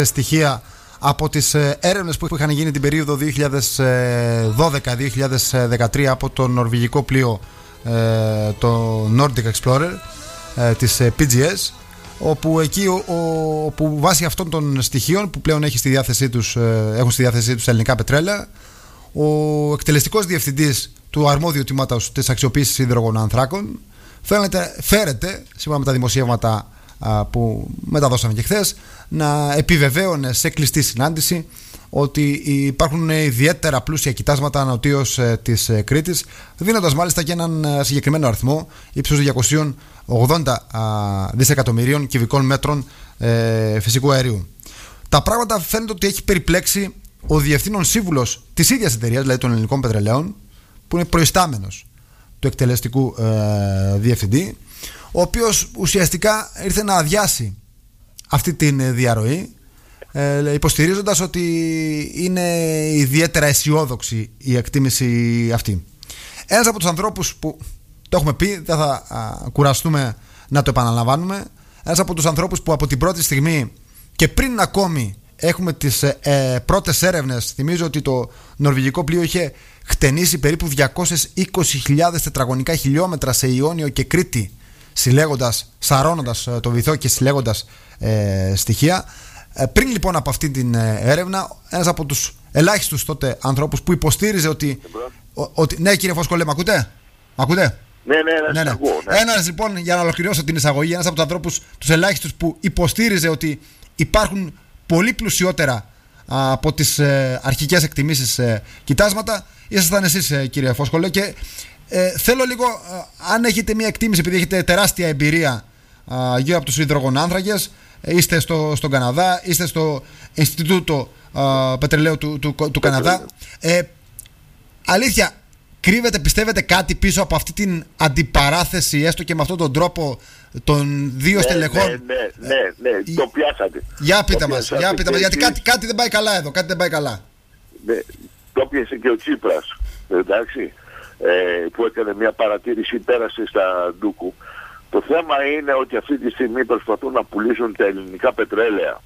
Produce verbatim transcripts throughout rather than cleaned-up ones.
στοιχεία από τις έρευνες που είχαν γίνει την περίοδο δύο χιλιάδες δώδεκα δύο χιλιάδες δεκατρία από το νορβηγικό πλοίο το Nordic Explorer της πι τζι ες, όπου εκεί ο, ο, που βάσει αυτών των στοιχείων που πλέον έχει στη διάθεσή τους, έχουν στη διάθεσή τους ελληνικά πετρέλαια, ο εκτελεστικός διευθυντής του αρμόδιου τμήματος της αξιοποίησης υδρογονανθράκων φαίνεται, φέρεται, σύμφωνα με τα δημοσιεύματα α, που μεταδώσαμε και χθες, να επιβεβαίωνε σε κλειστή συνάντηση ότι υπάρχουν ιδιαίτερα πλούσια κοιτάσματα νοτίως ε, της ε, Κρήτης, δίνοντας μάλιστα και έναν ε, συγκεκριμένο αριθμό ύψους διακόσια ογδόντα δισεκατομμυρίων κυβικών μέτρων ε, φυσικού αερίου. Τα πράγματα φαίνεται ότι έχει περιπλέξει ο διευθύνων σύμβουλος της ίδιας εταιρείας, δηλαδή των ελληνικών πετρελαίων, που είναι προϊστάμενος του εκτελεστικού ε, διευθυντή, ο οποίος ουσιαστικά ήρθε να αδειάσει αυτή την διαρροή, ε, υποστηρίζοντας ότι είναι ιδιαίτερα αισιόδοξη η εκτίμηση αυτή. Ένας από τους ανθρώπους που το έχουμε πει, δεν θα α, κουραστούμε να το επαναλαμβάνουμε, ένας από τους ανθρώπους που από την πρώτη στιγμή και πριν ακόμη έχουμε τις ε, πρώτες έρευνες, θυμίζω ότι το νορβηγικό πλοίο είχε χτενίσει περίπου διακόσιες είκοσι χιλιάδες τετραγωνικά χιλιόμετρα σε Ιόνιο και Κρήτη, συλλέγοντας, σαρώνοντας το βυθό και συλλέγοντας ε, στοιχεία. Ε, πριν λοιπόν από αυτή την ε, έρευνα, ένας από τους ελάχιστους τότε ανθρώπους που υποστήριζε ότι, ο, ότι ναι, κύριε Φόσκολε, μ' ακούτε? Μ' ακούτε? Ναι, ναι, ναι, ναι, ναι. ναι. Ένας λοιπόν, για να ολοκληρώσω την εισαγωγή, ένας από τους ανθρώπους, τους ελάχιστους που υποστήριζε ότι υπάρχουν πολύ πλουσιότερα α, από τις ε, αρχικές εκτιμήσεις ε, κοιτάσματα, ήσασταν εσείς, ε, κύριε Φόσκολε, και ε, θέλω λίγο, ε, αν έχετε μια εκτίμηση, επειδή έχετε τεράστια εμπειρία ε, γύρω από τους υδρογονάνθρακες, ε, είστε στο, στον Καναδά, είστε στο Ινστιτούτο ε, Πετρελαίου του, του, του, του Καναδά, ε, αλήθεια, κρύβεται, πιστεύετε, κάτι πίσω από αυτή την αντιπαράθεση, έστω και με αυτόν τον τρόπο των δύο ναι, στελεχών? Ναι, ναι, ναι, ναι, ε, το πιάσατε. Για πείτε μας, για πείτε μας, γιατί κάτι, κάτι δεν πάει καλά εδώ, κάτι δεν πάει καλά. Ναι, το πιάσε και ο Τσίπρας, εντάξει, ε, που έκανε μια παρατήρηση, πέρασε στα Ντούκου. Το θέμα είναι ότι αυτή τη στιγμή προσπαθούν να πουλήσουν τα ελληνικά πετρέλαια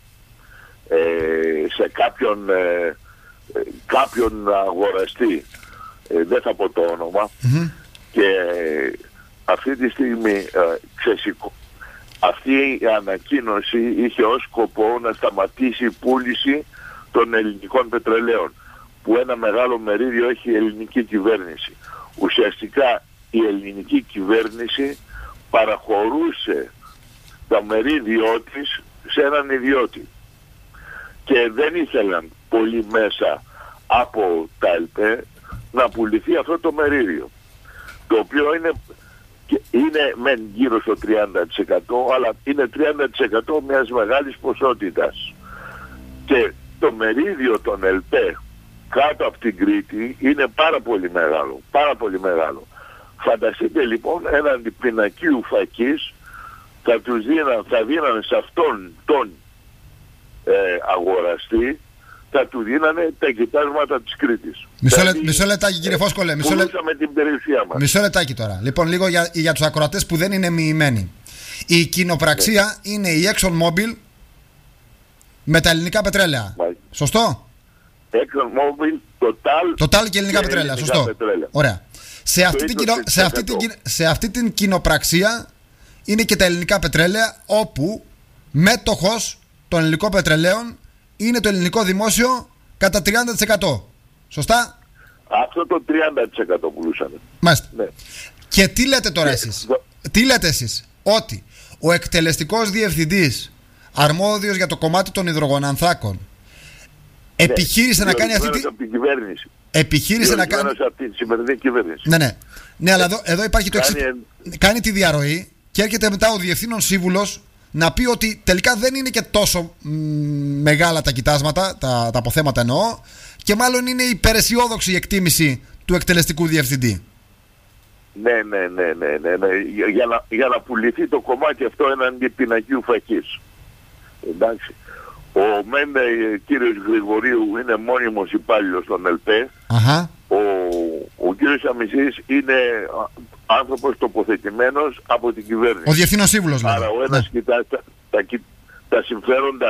ε, σε κάποιον, ε, κάποιον αγοραστή. Ε, δεν θα πω το όνομα, mm-hmm. και ε, αυτή τη στιγμή ε, ξεσηκώ, αυτή η ανακοίνωση είχε ως σκοπό να σταματήσει η πούληση των ελληνικών πετρελαίων, που ένα μεγάλο μερίδιο έχει η ελληνική κυβέρνηση. Ουσιαστικά η ελληνική κυβέρνηση παραχωρούσε το μερίδιό της σε έναν ιδιώτη και δεν ήθελαν πολύ μέσα από τα ΕΛΠΕ να πουληθεί αυτό το μερίδιο, το οποίο είναι, είναι μεν γύρω στο τριάντα τοις εκατό, αλλά είναι τριάντα τοις εκατό μιας μεγάλης ποσότητας, και το μερίδιο των ΕΛΠΕ κάτω από την Κρήτη είναι πάρα πολύ μεγάλο, πάρα πολύ μεγάλο. Φανταστείτε λοιπόν έναν πινακίου φακής θα τους δίναν, θα δίνανε σε αυτόν τον ε, αγοραστή, θα του δίνανε τα κοιτάσματα της Κρήτης. Μισό, δηλαδή, μισό λεπτάκι, κύριε Φόσκολε, μισό, λε... την περιουσία μας. μισό λεπτάκι τώρα. Λοιπόν, λίγο για, για τους ακροατές που δεν είναι μοιημένοι. Η κοινοπραξία ναι. είναι η ExxonMobil με τα ελληνικά πετρέλαια. Μάλιστα. Σωστό? ExxonMobil, Total, Total και ελληνικά πετρέλαια. Ελληνικά Σωστό. Πετρέλαια. Ωραία. Σε αυτή, την κοινο... σε, αυτή την... σε αυτή την κοινοπραξία είναι και τα ελληνικά πετρέλαια, όπου μέτοχος των ελληνικών πετρελαίων είναι το ελληνικό δημόσιο κατά τριάντα τοις εκατό. Σωστά? Αυτό το τριάντα τοις εκατό πουλούσανε. Μάλιστα. Ναι. Και τι λέτε τώρα εσείς? Ναι. Τι λέτε εσείς? Ότι ο εκτελεστικός διευθυντής αρμόδιος για το κομμάτι των υδρογονανθράκων ναι. επιχείρησε ναι. να κάνει αυτή τη... από την κυβέρνηση. Επιχείρησε να κάνει... από την σημερινή κυβέρνηση. Ναι, ναι. Ναι, αλλά εδώ, εδώ υπάρχει το εξής. Κάνει... κάνει τη διαρροή και έρχεται μετά ο διευθύνων σύμβουλος να πει ότι τελικά δεν είναι και τόσο μ, μεγάλα τα κοιτάσματα, τα, τα αποθέματα εννοώ, και μάλλον είναι υπεραισιόδοξη η εκτίμηση του εκτελεστικού διευθυντή. Ναι, ναι, ναι, ναι, ναι, ναι. Για, για, να, για να πουληθεί το κομμάτι αυτό έναντι πινακίου φακής. Εντάξει. Ο Μέντε, κύριος Γρηγορίου, είναι μόνιμος υπάλληλος των ΕΛΠΕ. Αχα. Ο, ο κύριος Αμισής είναι άνθρωπος τοποθετημένος από την κυβέρνηση. Ο διευθύνων σύμβουλος, δηλαδή. Άρα ο ένας ναι. κοιτά τα, τα, τα συμφέροντα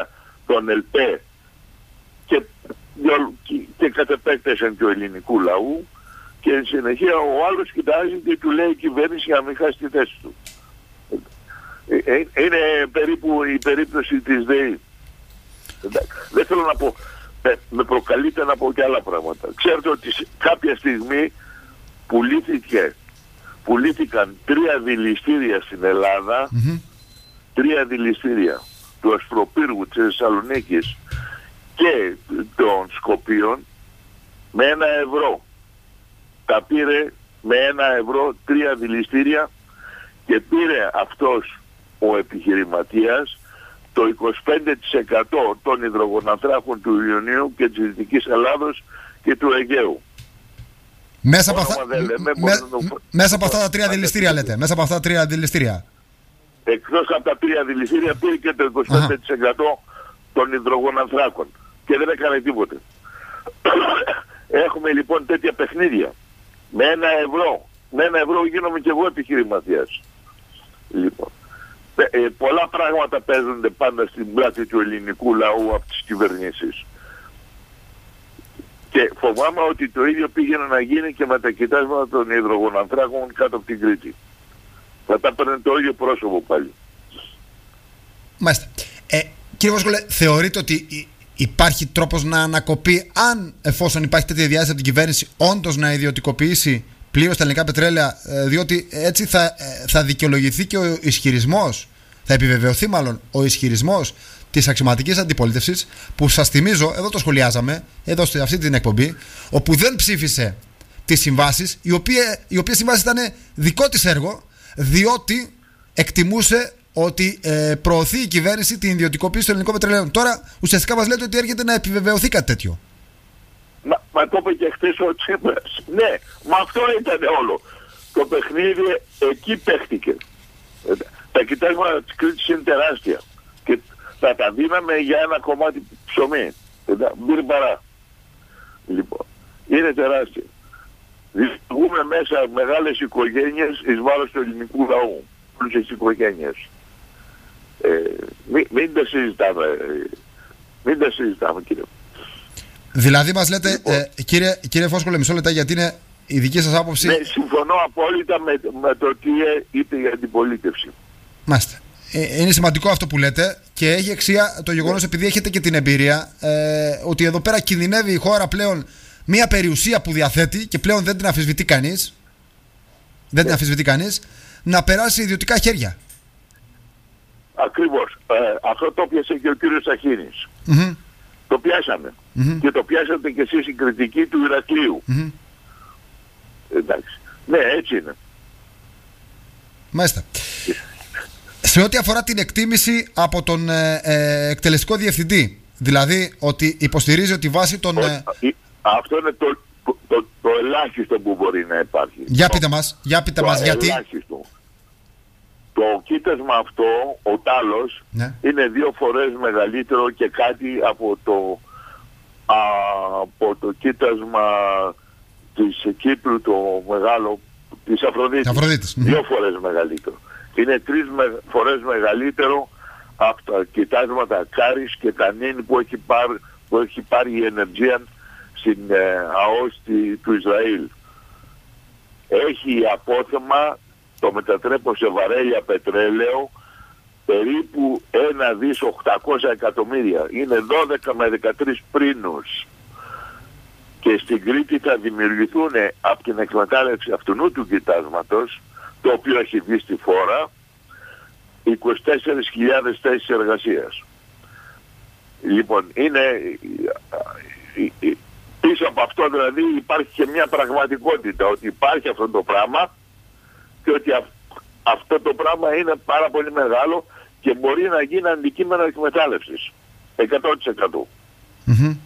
τον ΕΛΠΕ και, και, και κατ' επέκταση του ελληνικού λαού, και εν συνεχεία ο άλλος κοιτάζει και του λέει η κυβέρνηση να μην χάσει τη θέση του. Είναι περίπου η περίπτωση της ΔΕΗ. Δεν θέλω να πω, με προκαλείται να πω και άλλα πράγματα. Ξέρετε ότι κάποια στιγμή πουλήθηκε, πουλήθηκαν τρία δηληστήρια στην Ελλάδα, mm-hmm. τρία δηληστήρια του Ασπροπύργου της Θεσσαλονίκης και των Σκοπίων με ένα ευρώ. Τα πήρε με ένα ευρώ τρία δηληστήρια και πήρε αυτός ο επιχειρηματίας το είκοσι πέντε τοις εκατό των υδρογονανθράκων του Ιωνίου και της Δυτικής Ελλάδος και του Αιγαίου. Μέσα από, αυτά, λέμε, με, το... μέσα από αυτά τα τρία δηληστήρια λέτε, μέσα από αυτά τα τρία δηληστήρια. Εκτός από τα τρία δηληστήρια πήρε και το είκοσι πέντε τοις εκατό των υδρογονανθράκων και δεν έκανε τίποτε. Έχουμε λοιπόν τέτοια παιχνίδια. Με ένα ευρώ. Με ένα ευρώ γίνομαι και εγώ επιχειρηματίας. Λοιπόν. Ε, πολλά πράγματα παίζονται πάντα στην πλάτη του ελληνικού λαού από τις κυβερνήσεις. Και φοβάμαι ότι το ίδιο πήγαινε να γίνει και με τα κοιτάσματα των υδρογονανθράκων κάτω από την Κρήτη. Θα τα παίρνει το ίδιο πρόσωπο πάλι. Μάλιστα. Ε, κύριε Βόσκολε, θεωρείτε ότι υπάρχει τρόπος να ανακοπεί, αν εφόσον υπάρχει τέτοια διάθεση από την κυβέρνηση, όντως να ιδιωτικοποιήσει πλήρως τα ελληνικά πετρέλαια, διότι έτσι θα, θα δικαιολογηθεί και ο ισχυρισμός, θα επιβεβαιωθεί μάλλον ο ισχυρισμός της αξιωματικής αντιπολίτευσης, που σας θυμίζω, εδώ το σχολιάζαμε, εδώ σε αυτή την εκπομπή, όπου δεν ψήφισε τις συμβάσεις, οι οποίες, οι οποίες συμβάσεις ήταν δικό της έργο, διότι εκτιμούσε ότι ε, προωθεί η κυβέρνηση την ιδιωτικοποίηση των ελληνικών πετρελαίων. Τώρα ουσιαστικά μας λέτε ότι έρχεται να επιβεβαιωθεί κάτι τέτοιο. Μα, μα το είπε και χθες ο Τσίπρας. Ναι, μα αυτό ήταν όλο. Το παιχνίδι εκεί παίχτηκε. Τα κοιτάσματα της Κρήτης είναι τεράστια. Και θα τα δίναμε για ένα κομμάτι ψωμί. Μπήρε παρά. Λοιπόν, είναι τεράστια. Δημιουργούμε μέσα μεγάλες οικογένειες εις βάρος του ελληνικού λαού. Πλούσιες οικογένειες. Ε, μην, μην τα συζητάμε. Μην τα συζητάμε, κύριε. Δηλαδή μας λέτε, λοιπόν, ε, κύριε, κύριε Φόσκολε, μισό λεπτά, γιατί είναι η δική σας άποψη. Ναι, συμφωνώ απόλυτα με, με το τι είπε η αντιπολίτευση. Μάλιστα. Ε, είναι σημαντικό αυτό που λέτε και έχει αξία το γεγονός, yeah. επειδή έχετε και την εμπειρία, ε, ότι εδώ πέρα κινδυνεύει η χώρα πλέον μια περιουσία που διαθέτει και πλέον δεν την αμφισβητεί κανείς, δεν yeah. την αμφισβητεί κανείς, να περάσει ιδιωτικά χέρια. Ακριβώς. Ε, αυτό το πιάσε και ο κύριος Σαχίνης. Mm-hmm. Το πιάσαμε. Mm-hmm. Και το πιάσατε και εσείς η κριτική του Ηρακλείου. Mm-hmm. Εντάξει. Ναι, έτσι είναι. Μάλιστα. Σε ό,τι αφορά την εκτίμηση από τον ε, ε, εκτελεστικό διευθυντή, δηλαδή ότι υποστηρίζει ότι βάσει των... Ε... Αυτό είναι το, το, το, το ελάχιστο που μπορεί να υπάρχει. Για πείτε μας, για πείτε το μας γιατί... ελάχιστο. Το κοίτασμα αυτό, ο τάλος, ναι. είναι δύο φορές μεγαλύτερο και κάτι από το, α, από το κοίτασμα της Κύπρου, το μεγάλο, της Αφροδίτης. Αφροδίτης. Δύο φορές μεγαλύτερο. Είναι τρεις με, φορές μεγαλύτερο από τα κοιτάσματα Κάρις και Κανίν που έχει πάρει, που έχει πάρει η Energean στην ε, ΑΟΣ του Ισραήλ. Έχει απόθεμα, το μετατρέπω σε βαρέλια πετρέλαιο, περίπου ένα δις οκτακόσια εκατομμύρια. Είναι δώδεκα με δεκατρείς πρίνους. Και στην Κρήτη θα δημιουργηθούν από την εκμετάλλευση αυτού του κοιτάσματος, το οποίο έχει βγει στη φόρα, είκοσι τέσσερις χιλιάδες θέσεις εργασίας. Λοιπόν, είναι... Πίσω από αυτό δηλαδή υπάρχει και μια πραγματικότητα, ότι υπάρχει αυτό το πράγμα και ότι α, αυτό το πράγμα είναι πάρα πολύ μεγάλο και μπορεί να γίνει αντικείμενο εκμετάλλευσης. εκατό τοις εκατό. Mm-hmm.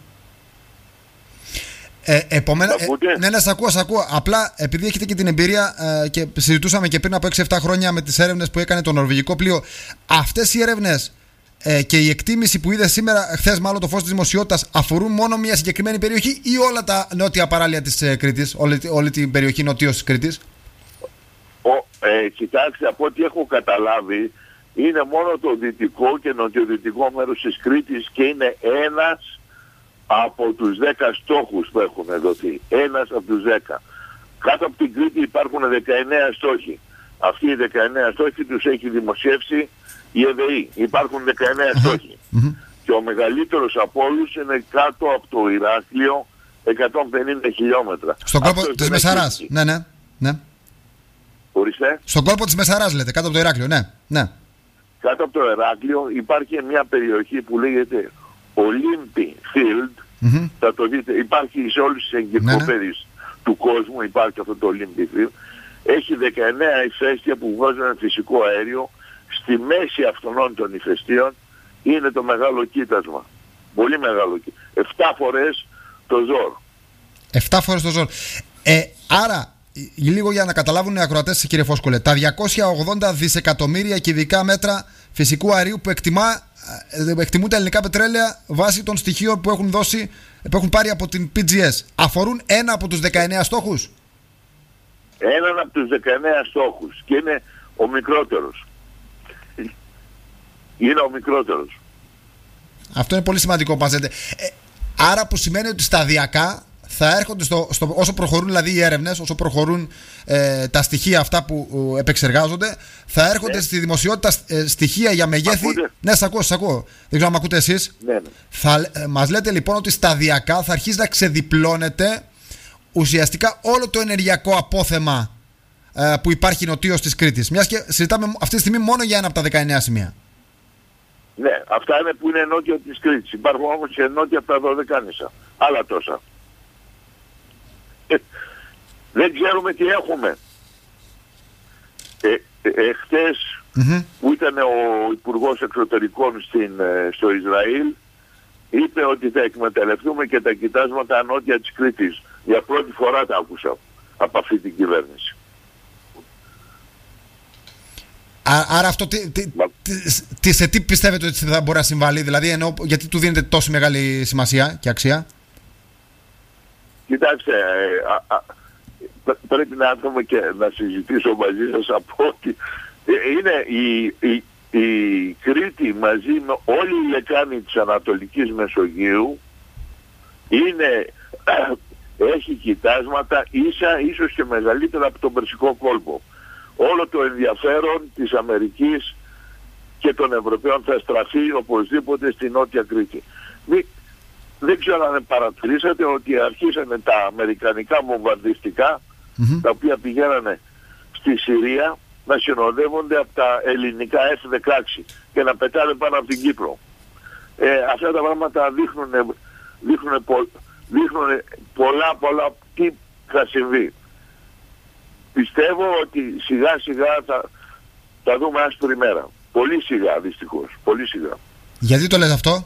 Ε, επομένως, ε, ναι, ναι, σ' ακούω, σ' ακούω. Απλά επειδή έχετε και την εμπειρία ε, και συζητούσαμε και πριν από έξι εφτά χρόνια με τις έρευνες που έκανε το νορβηγικό πλοίο, αυτές οι έρευνες ε, και η εκτίμηση που είδε σήμερα, χθες μάλλον το φως της δημοσιότητας, αφορούν μόνο μια συγκεκριμένη περιοχή ή όλα τα νότια παράλια της ε, Κρήτης, όλη, όλη την περιοχή νοτίως της Κρήτης? Ο, ε, κοιτάξτε, από ό,τι έχω καταλάβει, είναι μόνο το δυτικό και νοτιοδυτικό μέρος της Κρήτης και είναι ένας από τους δέκα στόχους που έχουν δοθεί. Ένας από τους δέκα. Κάτω από την Κρήτη υπάρχουν δεκαεννέα στόχοι. Αυτοί οι δεκαεννέα στόχοι τους έχει δημοσιεύσει η ΕΔΕΗ. Υπάρχουν δεκαεννέα στόχοι. Mm-hmm. Και ο μεγαλύτερος από όλους είναι κάτω από το Ηράκλειο, εκατόν πενήντα χιλιόμετρα. Στον κόλπο της Μεσαράς. Ναι, ναι, ναι. Ορίστε. Στον κόλπο της Μεσαράς λέτε, κάτω από το Ηράκλειο, ναι, ναι. Κάτω από το Ηράκλειο υπάρχει μια περιοχή που λέγεται Olympi Field. Mm-hmm. Θα το δείτε, υπάρχει σε όλες τις εγκυκλοπαίδειες ναι, ναι. του κόσμου, υπάρχει αυτό το Olympi Field. Έχει δεκαεννέα ηφαίστεια που βγάζουν φυσικό αέριο. Στη μέση αυτών των ηφαιστείων είναι το μεγάλο κοίτασμα. Πολύ μεγάλο κοίτασμα. Εφτά φορές το ζόρ. Εφτά φορές το ζόρ. Ε, άρα, λίγο για να καταλάβουν οι ακροατές, κύριε Φόσκολε, τα διακόσια ογδόντα δισεκατομμύρια κυβικά μέτρα φυσικού αερίου που εκτιμά, εκτιμούν τα ελληνικά πετρέλαια βάσει των στοιχείων που έχουν, δώσει, που έχουν πάρει από την πι τζι ες, αφορούν ένα από τους δεκαεννέα στόχους. Έναν από τους δεκαεννέα στόχους και είναι ο μικρότερος. Είναι ο μικρότερος. Αυτό είναι πολύ σημαντικό που μας λέτε. Ε, άρα που σημαίνει ότι σταδιακά θα έρχονται στο, στο, όσο προχωρούν δηλαδή οι έρευνες, όσο προχωρούν ε, τα στοιχεία αυτά που ε, επεξεργάζονται, θα έρχονται ναι. στη δημοσιότητα ε, στοιχεία για μεγέθη. Ακούτε? Ναι, σας ακούω, σας ακούω. Δεν ξέρω αν ακούτε εσείς. Ναι, ναι. Θα, ε, μας λέτε λοιπόν ότι σταδιακά θα αρχίσει να ξεδιπλώνεται ουσιαστικά όλο το ενεργειακό απόθεμα ε, που υπάρχει νοτίως της Κρήτης. Μιας και συζητάμε αυτή τη στιγμή μόνο για ένα από τα δεκαεννέα σημεία. Ναι, αυτά είναι που είναι νότια της Κρήτης. Υπάρχουν όμως και νότια από τα Δωδεκάνησα. Άλλα τόσα. Ε, δεν ξέρουμε τι έχουμε. Ε, ε, εχθές mm-hmm. που ήταν ο Υπουργός Εξωτερικών στην, ε, στο Ισραήλ, είπε ότι θα εκμεταλλευτούμε και τα κοιτάσματα νότια της Κρήτης. Για πρώτη φορά τα άκουσα από αυτή την κυβέρνηση. Α, άρα αυτό τι, τι, τι, σε τι πιστεύετε ότι θα μπορεί να συμβάλλει, δηλαδή εννοώ, γιατί του δίνετε τόση μεγάλη σημασία και αξία? Κοιτάξτε, ε, α, α, πρέπει να έρθουμε και να συζητήσω μαζί σας από ότι είναι η, η, η Κρήτη μαζί με όλη η λεκάνη της Ανατολικής Μεσογείου είναι, έχει κοιτάσματα ίσα ίσως και μεγαλύτερα από τον Περσικό κόλπο. Όλο το ενδιαφέρον της Αμερικής και των Ευρωπαίων θα στραφεί οπωσδήποτε στη Νότια Κρήτη. Μη, δεν ξέρω αν παρατηρήσατε ότι αρχίσανε τα αμερικανικά βομβαρδιστικά mm-hmm. τα οποία πηγαίνανε στη Συρία να συνοδεύονται από τα ελληνικά εφ δεκαέξι και να πετάνε πάνω από την Κύπρο. Ε, αυτά τα πράγματα δείχνουν, δείχνουν, πο, δείχνουν πολλά πολλά τι θα συμβεί. Πιστεύω ότι σιγά σιγά θα, θα δούμε άσπρη μέρα. Πολύ σιγά δυστυχώς. Πολύ σιγά. Γιατί το λέτε αυτό?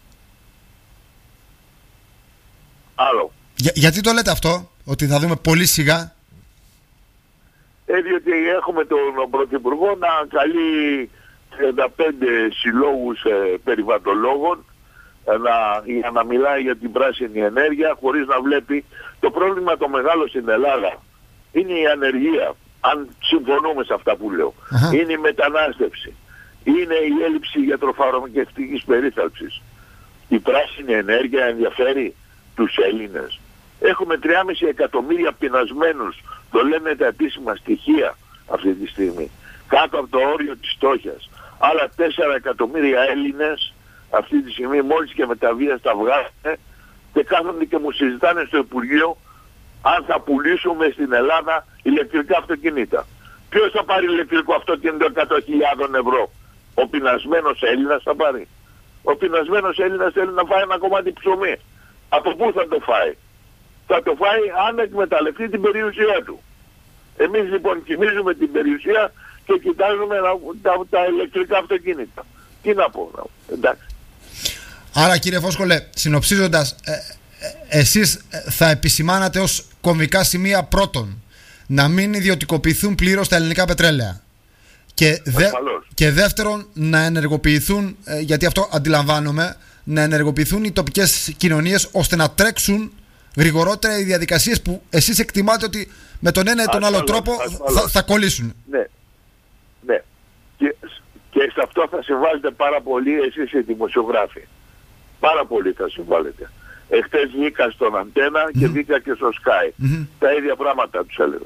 Άλλο. Για, γιατί το λέτε αυτό, ότι θα δούμε πολύ σιγά? Ε, διότι έχουμε τον Πρωθυπουργό να καλεί τριάντα πέντε συλλόγους ε, περιβαλλοντολόγων ε, να, για να μιλάει για την πράσινη ενέργεια χωρίς να βλέπει. Το πρόβλημα το μεγάλο στην Ελλάδα είναι η ανεργία, αν συμφωνούμε σε αυτά που λέω. Uh-huh. Είναι η μετανάστευση. Είναι η έλλειψη γιατροφαρμακευτικής περίθαλψης. Η πράσινη ενέργεια ενδιαφέρει τους Έλληνες. Έχουμε τριάμισι εκατομμύρια πεινασμένους, το λένε τα επίσημα στοιχεία αυτή τη στιγμή, κάτω από το όριο της φτώχειας. Άλλα τέσσερα εκατομμύρια Έλληνες αυτή τη στιγμή μόλις και με τα βία τα βγάζουν και κάθονται και μου συζητάνε στο Υπουργείο αν θα πουλήσουμε στην Ελλάδα ηλεκτρικά αυτοκίνητα. Ποιος θα πάρει ηλεκτρικό αυτοκίνητο εκατό χιλιάδες ευρώ? Ο πεινασμένος Έλληνας θα πάρει. Ο πεινασμένος Έλληνας θέλει να φάει ένα κομμάτι ψωμί. Από πού θα το φάει? Θα το φάει αν εκμεταλλευτεί την περιουσία του. Εμείς λοιπόν κοιμίζουμε την περιουσία και κοιτάζουμε τα, τα ηλεκτρικά αυτοκίνητα. Τι να πω, να, εντάξει. Άρα κύριε Φόσκολε, συνοψίζοντας, ε, ε, εσείς θα επισημάνατε ως κομβικά σημεία πρώτον να μην ιδιωτικοποιηθούν πλήρως τα ελληνικά πετρέλαια και, δε, και δεύτερον να ενεργοποιηθούν, ε, γιατί αυτό αντιλαμβάνομαι, να ενεργοποιηθούν οι τοπικές κοινωνίες ώστε να τρέξουν γρηγορότερα οι διαδικασίες που εσείς εκτιμάτε ότι με τον ένα ή τον άλλο τρόπο θα, θα κολλήσουν. Ναι, ναι. Και Και σε αυτό θα συμβάλλετε πάρα πολύ εσείς οι δημοσιογράφοι. Πάρα πολύ θα συμβάλλετε. Εχθές βγήκα στον Αντένα και mm-hmm. βγήκα και στο Sky. Mm-hmm. Τα ίδια πράγματα τους έλεγα.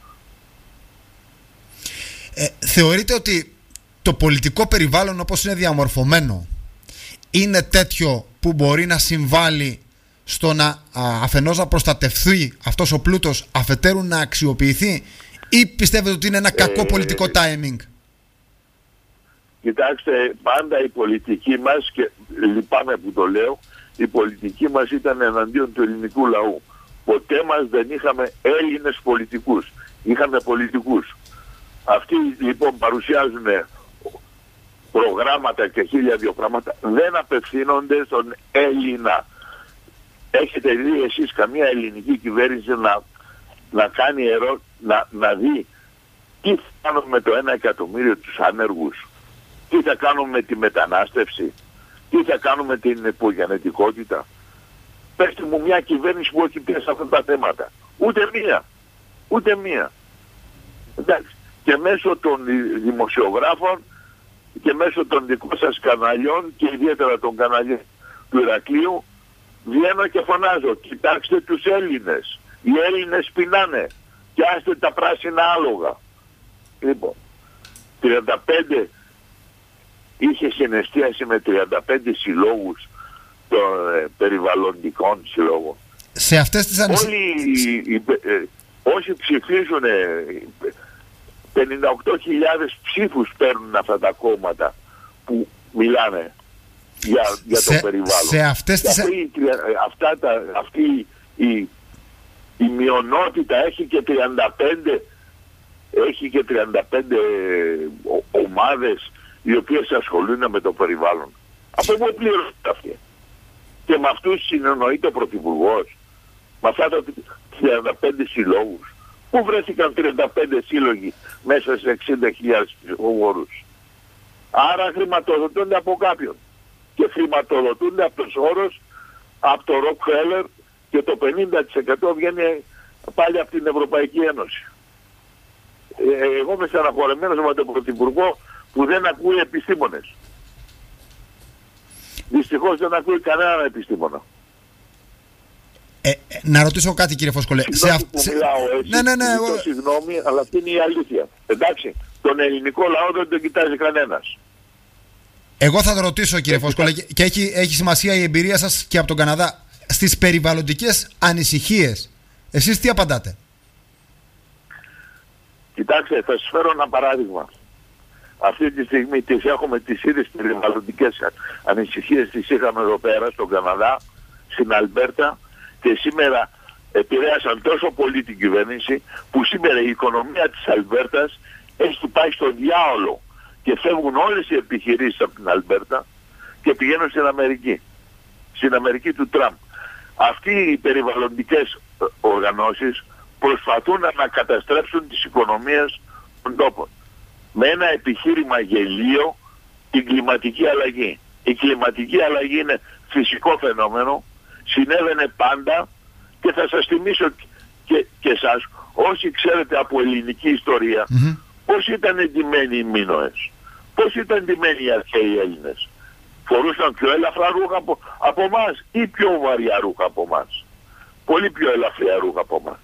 Ε, θεωρείτε ότι το πολιτικό περιβάλλον όπως είναι διαμορφωμένο είναι τέτοιο που μπορεί να συμβάλλει στο να α, αφενός να προστατευθεί αυτός ο πλούτος, αφετέρου να αξιοποιηθεί, ή πιστεύετε ότι είναι ένα κακό ε, πολιτικό timing? Κοιτάξτε, πάντα η πολιτική μας, και λυπάμαι που το λέω, η πολιτική μας ήταν εναντίον του ελληνικού λαού. Ποτέ μας δεν είχαμε Έλληνες πολιτικούς. Είχαμε πολιτικούς. Αυτοί λοιπόν παρουσιάζουν προγράμματα και χίλια δύο πράγματα, δεν απευθύνονται στον Έλληνα. Έχετε δει εσείς καμία ελληνική κυβέρνηση να, να κάνει ερώ, να, να δει τι θα κάνουμε με το ένα εκατομμύριο τους άνεργους, τι θα κάνουμε με τη μετανάστευση, τι θα κάνουμε με την υπογενετικότητα? Πέστε μου μια κυβέρνηση που έχει πει σε αυτά τα θέματα. Ούτε μία. Ούτε μία. Εντάξει. Και μέσω των δημοσιογράφων και μέσω των δικών σας καναλιών και ιδιαίτερα των καναλιών του Ηρακλείου βγαίνω και φωνάζω, κοιτάξτε τους Έλληνες. Οι Έλληνες πεινάνε και άστε τα πράσινα άλογα. Λοιπόν, τριάντα πέντε είχε συναισθίαση με τριάντα πέντε συλλόγους των ε, περιβαλλοντικών συλλόγων. Σε αυτές τις ανησυχίες... Όλοι οι, οι, ε, όσοι ψηφίζουν ε, πενήντα οκτώ χιλιάδες ψήφους παίρνουν αυτά τα κόμματα που μιλάνε για, για σε, το περιβάλλον. Σε αυτές τις... αυτή, αυτά τα, αυτή η, η μειονότητα έχει και τριάντα πέντε έχει και τριάντα πέντε ομάδες οι οποίες ασχολούνται με το περιβάλλον. Από πού πληρώνονται αυτοί? Και με αυτούς συνεννοείται ο Πρωθυπουργός? Με αυτά τα τριάντα πέντε συλλόγους? Πού βρέθηκαν τριάντα πέντε σύλλογοι μέσα σε εξήντα χιλιάδες ψηφοφόρους? Άρα χρηματοδοτούνται από κάποιον. Και χρηματοδοτούνται από το Σόρος, από το Rockefeller, και το πενήντα τοις εκατό βγαίνει πάλι από την Ευρωπαϊκή Ένωση. Ε, εγώ είμαι στεναχωρεμένος με τον Πρωθυπουργό που δεν ακούει επιστήμονες. Δυστυχώς δεν ακούει κανέναν επιστήμονα. Ε, ε, να ρωτήσω κάτι, κύριε Φωσκολέ. Συγγνώμη σε... που μιλάω έτσι, ναι, ναι, ναι, εγώ... συγγνώμη, αλλά αυτή είναι η αλήθεια. Εντάξει, τον ελληνικό λαό δεν τον κοιτάζει κανένας. Εγώ θα το ρωτήσω, κύριε Φωσκολέ, και έχει, έχει σημασία η εμπειρία σας και από τον Καναδά. Στις περιβαλλοντικές ανησυχίες, εσείς τι απαντάτε? Κοιτάξτε, θα σας φέρω ένα παράδειγμα. Αυτή τη στιγμή τις έχουμε τις ίδιες περιβαλλοντικές ανησυχίες, τις είχαμε εδώ πέρα στον Καναδά, στην Αλμπέρτα, και σήμερα επηρέασαν τόσο πολύ την κυβέρνηση που σήμερα η οικονομία της Αλμπέρτας έχει πάει στον διάολο και φεύγουν όλες οι επιχειρήσεις από την Αλμπέρτα και πηγαίνουν στην Αμερική, στην Αμερική του Τραμπ. Αυτοί οι περιβαλλοντικές οργανώσεις προσπαθούν να καταστρέψουν τις οικονομίες των τόπων με ένα επιχείρημα γελίο, την κλιματική αλλαγή. Η κλιματική αλλαγή είναι φυσικό φαινόμενο, συνέβαινε πάντα, και θα σας θυμίσω και, και εσάς, όσοι ξέρετε από ελληνική ιστορία, mm-hmm. πώς ήταν εντυμένοι οι Μίνωες, πώς ήταν εντυμένοι οι αρχαίοι Έλληνες? Φορούσαν πιο ελαφρά ρούχα από, από εμάς ή πιο βαριά ρούχα από εμάς? Πολύ πιο ελαφριά ρούχα από εμάς.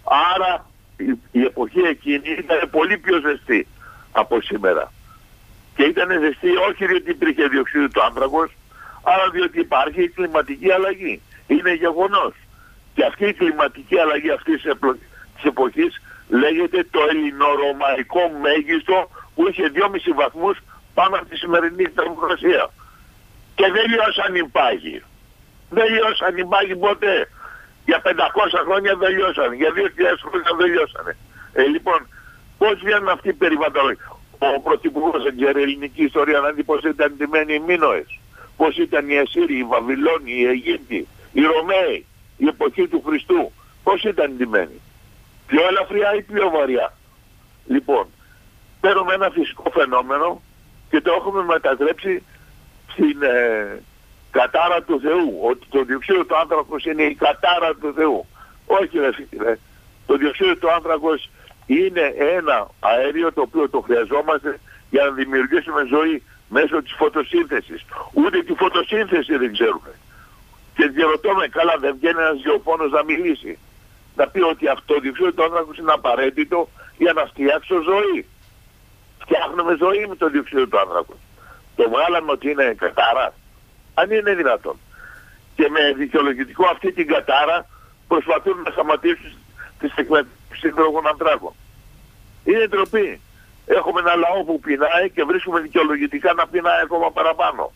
Άρα η, η εποχή εκείνη ήταν πολύ πιο ζεστή από σήμερα. Και ήταν ζεστή όχι διότι υπήρχε διοξείδιο του άνθρακος, αλλά διότι υπάρχει η κλιματική αλλαγή. Είναι γεγονός. Και αυτή η κλιματική αλλαγή αυτής της εποχής λέγεται το ελληνορωμαϊκό μέγιστο, που είχε δυόμισι βαθμούς πάνω από τη σημερινή θερμοκρασία. Και δεν λιώσαν οι πάγοι. Δεν λιώσαν οι πάγοι ποτέ. Για πεντακόσια χρόνια δεν λιώσαν. Για δύο χιλιάδες χρόνια δεν λιώσαν. Ε, λοιπόν, πώς βγαίνουν αυτοί οι περιβαλλοντικοί? Ο Πρωθυπουργός δεν ξέρει ελληνική ιστορία να δει πώς ήταν ντυμένοι οι Μίνωες, πώς ήταν οι Ασσύριοι, οι Βαβυλώνοι, οι Αιγύπτιοι, οι Ρωμαίοι, η εποχή του Χριστού, πώς ήταν ντυμένοι? Πιο ελαφριά ή πιο βαριά? Λοιπόν, παίρνουμε ένα φυσικό φαινόμενο και το έχουμε μετατρέψει στην ε, κατάρα του Θεού. Ότι το διοξείδιο του άνθρακος είναι η κατάρα του Θεού. Όχι ρε φίλε. Το διοξείδιο του άνθρακος είναι ένα αέριο το οποίο το χρειαζόμαστε για να δημιουργήσουμε ζωή μέσω της φωτοσύνθεσης. Ούτε τη φωτοσύνθεση δεν ξέρουμε. Και διαρωτώ με, καλά, δεν βγαίνει ένας γεωφόνος να μιλήσει, να πει ότι αυτό το διοξείδιο του άνθρακος είναι απαραίτητο για να φτιάξω ζωή. Φτιάχνουμε ζωή με το διοξείδιο του άνθρακος. Το βγάλαμε ότι είναι κατάρα. Αν είναι δυνατόν. Και με δικαιολογητικό αυτή την κατάρα προσπαθούν να σταματήσουν τις εκμεταλλεύσεις υδρογονανθράκων. Είναι ντροπή. Έχουμε ένα λαό που πεινάει και βρίσκουμε δικαιολογητικά να πεινάει ακόμα παραπάνω.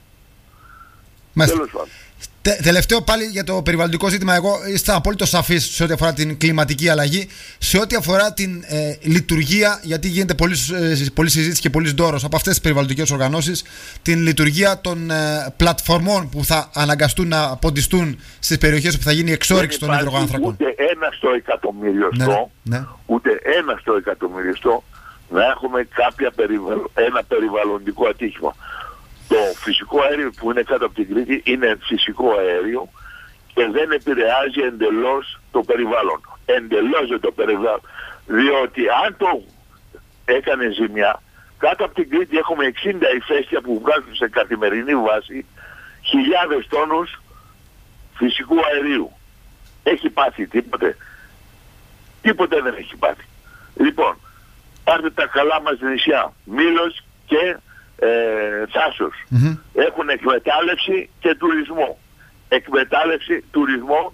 Τέλος πάντων. Τε, τελευταίο πάλι για το περιβαλλοντικό ζήτημα. Εγώ είστε απόλυτο σαφής σε ό,τι αφορά την κλιματική αλλαγή. Σε ό,τι αφορά την ε, λειτουργία, γιατί γίνεται πολλή, ε, πολλή συζήτηση και πολλής ντόρος από αυτές τις περιβαλλοντικές οργανώσεις, την λειτουργία των ε, πλατφορμών που θα αναγκαστούν να ποντιστούν στις περιοχές που θα γίνει η εξόρυξη των υδρογονανθρακών. Ούτε ένα στο εκατομμυριοστό, ναι, ναι. ούτε ένα στο εκατομμυριοστό να έχουμε κάποια περιβαλλον, ένα περιβαλλοντικό ατύχημα. Το φυσικό αέριο που είναι κάτω από την Κρήτη είναι φυσικό αέριο και δεν επηρεάζει εντελώς το περιβάλλον. Εντελώς δεν το περιβάλλον. Διότι αν το έκανε ζημιά, κάτω από την Κρήτη έχουμε εξήντα ηφαίστεια που βγάζουν σε καθημερινή βάση χιλιάδες τόνους φυσικού αερίου. Έχει πάθει τίποτε? Τίποτε δεν έχει πάθει. Λοιπόν, πάρτε τα καλά μας νησιά, Μήλος και Ε, Θάσος. Mm-hmm. Έχουν εκμετάλλευση και τουρισμό. Εκμετάλλευση, τουρισμό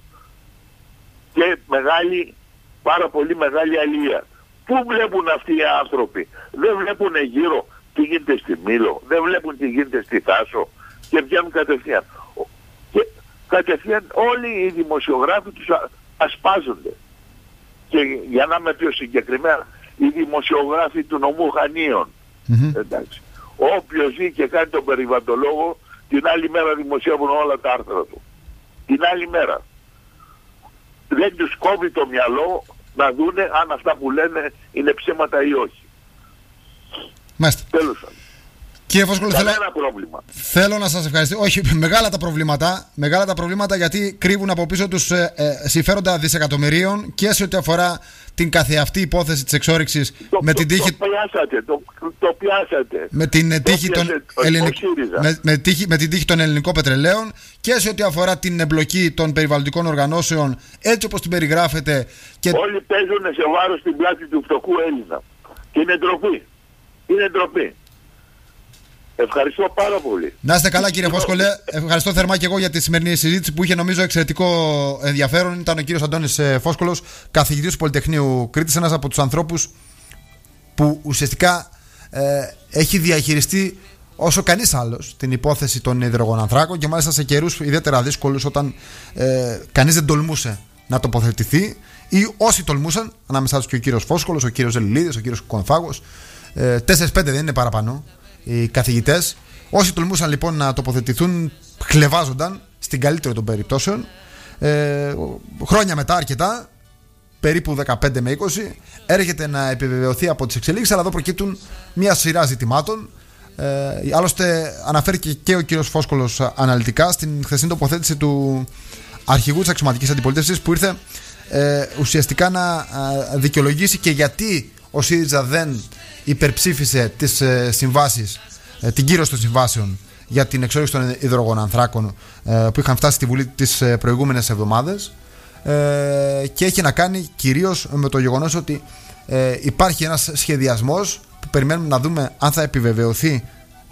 και μεγάλη, πάρα πολύ μεγάλη αλληλεία. Πού βλέπουν αυτοί οι άνθρωποι? Δεν βλέπουν γύρω τι γίνεται στη Μήλο, δεν βλέπουν τι γίνεται στη Θάσο και βγαίνουν κατευθείαν. Και κατευθείαν όλοι οι δημοσιογράφοι τους α, ασπάζονται. Και για να είμαι πιο συγκεκριμένα, οι δημοσιογράφοι του νομού Χανίων. Mm-hmm. Εντάξει. Όποιος ζει και κάνει τον περιβαλλοντολόγο, την άλλη μέρα δημοσιεύουν όλα τα άρθρα του. Την άλλη μέρα. Δεν τους κόβει το μυαλό να δούνε αν αυτά που λένε είναι ψέματα ή όχι. Μάλιστα. Τέλος. Κύριε Φόσκολο, θέλω, πρόβλημα. θέλω να σας ευχαριστήσω. Όχι, μεγάλα τα προβλήματα. Μεγάλα τα προβλήματα γιατί κρύβουν από πίσω τους ε, ε, συμφέροντα δισεκατομμυρίων και σε ό,τι αφορά την καθεαυτή υπόθεση της εξόρυξης με την τύχη. Το πιάσατε, το, το πιάσατε. Με την τύχη των ελληνικών. Με, με, τύχη, με την τύχη των ελληνικών πετρελαίων και σε ό,τι αφορά την εμπλοκή των περιβαλλοντικών οργανώσεων έτσι όπως την περιγράφεται. Και... Όλοι παίζουν σε βάρος την πλάτη του φτωχού Έλληνα. Και είναι ντροπή. Είναι ντροπή. Ευχαριστώ πάρα πολύ. Να είστε καλά, κύριε Φόσκολε. Ευχαριστώ θερμά και εγώ για τη σημερινή συζήτηση που είχε νομίζω εξαιρετικό ενδιαφέρον. Ήταν ο κύριος Αντώνης Φόσκολος, καθηγητής του Πολυτεχνείου Κρήτης, ένας από τους ανθρώπους που ουσιαστικά ε, έχει διαχειριστεί όσο κανείς άλλος την υπόθεση των υδρογονανθράκων και μάλιστα σε καιρούς ιδιαίτερα δύσκολους όταν ε, κανείς δεν τολμούσε να τοποθετηθεί ή όσοι τολμούσαν, ανάμεσά τους και ο κύριος Φόσκολος, ο κύριος Ζελιλίδης, ο κύριος Κονφάγος. Ε, τέσσερις πέντε δεν είναι παραπάνω οι καθηγητές. Όσοι τολμούσαν λοιπόν να τοποθετηθούν, χλευάζονταν στην καλύτερη των περιπτώσεων. Ε, χρόνια μετά, αρκετά, περίπου δεκαπέντε με είκοσι, έρχεται να επιβεβαιωθεί από τις εξελίξεις, αλλά εδώ προκύπτουν μια σειρά ζητημάτων. Ε, άλλωστε, αναφέρθηκε και ο κύριος Φόσκολος αναλυτικά στην χθεσινή τοποθέτηση του αρχηγού της αξιωματικής αντιπολίτευσης, που ήρθε ε, ουσιαστικά να ε, δικαιολογήσει και γιατί ο ΣΥΡΙΖΑ δεν υπερψήφισε τις ε, συμβάσεις, ε, την κύρωση των συμβάσεων για την εξόρυξη των υδρογονανθράκων ε, που είχαν φτάσει στη Βουλή τις ε, προηγούμενες εβδομάδες, ε, και έχει να κάνει κυρίως με το γεγονός ότι ε, υπάρχει ένας σχεδιασμός που περιμένουμε να δούμε αν θα επιβεβαιωθεί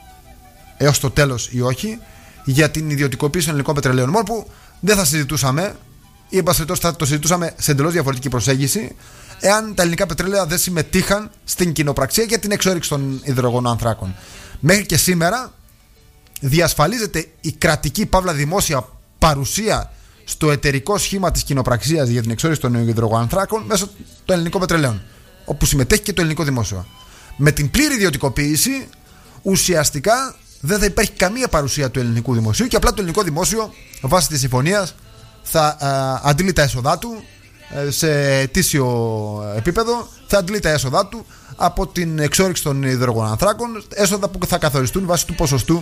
έως το τέλος ή όχι, για την ιδιωτικοποίηση των ελληνικών πετρελαίων. Μόνο που δεν θα συζητούσαμε, ή εν πάση περιπτώσει θα το συζητούσαμε σε εντελώς διαφορετική προσέγγιση, εάν τα ελληνικά πετρέλαια δεν συμμετείχαν στην κοινοπραξία για την εξόρυξη των υδρογονανθράκων. Μέχρι και σήμερα διασφαλίζεται η κρατική παύλα δημόσια παρουσία στο εταιρικό σχήμα της κοινοπραξίας για την εξόρυξη των υδρογονανθράκων μέσω των ελληνικών πετρελαίων, όπου συμμετέχει και το ελληνικό δημόσιο. Με την πλήρη ιδιωτικοποίηση ουσιαστικά δεν θα υπάρχει καμία παρουσία του ελληνικού δημοσίου και απλά το ελληνικό δημόσιο βάσει της συμφωνίας θα α, αντλεί τα έσοδά του σε ετήσιο επίπεδο, θα αντλεί τα έσοδά του από την εξόρυξη των υδρογονανθράκων, έσοδα που θα καθοριστούν βάσει του ποσοστού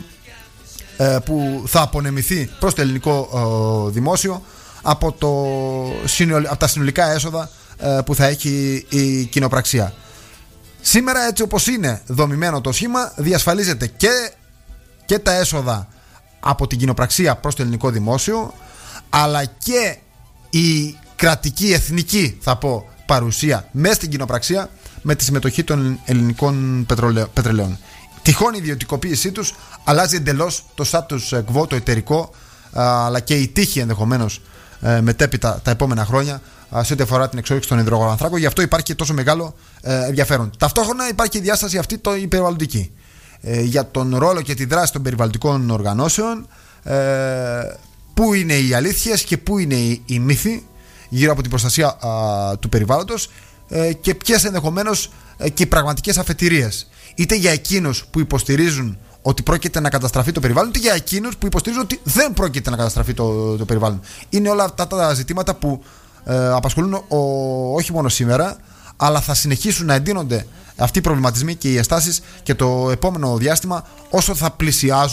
ε, που θα απονεμηθεί προς το ελληνικό ε, δημόσιο από, το, από τα συνολικά έσοδα ε, που θα έχει η κοινοπραξία. Σήμερα, έτσι όπως είναι δομημένο το σχήμα, διασφαλίζεται και, και τα έσοδα από την κοινοπραξία προς το ελληνικό δημόσιο, αλλά και η κρατική, εθνική θα πω, παρουσία μέσα στην κοινοπραξία με τη συμμετοχή των ελληνικών πετρελαίων. Τυχόν η ιδιωτικοποίησή τους αλλάζει εντελώς το status quo, το εταιρικό, αλλά και η τύχη ενδεχομένως μετέπειτα τα επόμενα χρόνια σε ό,τι αφορά την εξόριξη των υδρογονανθράκων. Γι' αυτό υπάρχει και τόσο μεγάλο ενδιαφέρον. Ταυτόχρονα υπάρχει η διάσταση αυτή το η περιβαλλοντική. Για τον ρόλο και τη δράση των περιβαλλοντικών οργανώσεων, πού είναι οι αλήθειες και πού είναι οι μύθοι γύρω από την προστασία α, του περιβάλλοντος, ε, και ποιες ενδεχομένως ε, και οι πραγματικές αφετηρίες, είτε για εκείνους που υποστηρίζουν ότι πρόκειται να καταστραφεί το περιβάλλον, είτε για εκείνους που υποστηρίζουν ότι δεν πρόκειται να καταστραφεί το, το περιβάλλον. Είναι όλα αυτά τα ζητήματα που ε, απασχολούν ο, όχι μόνο σήμερα, αλλά θα συνεχίσουν να εντείνονται αυτοί οι προβληματισμοί και οι αισθάσεις και το επόμενο διάστημα, όσο θα πλησιάζουν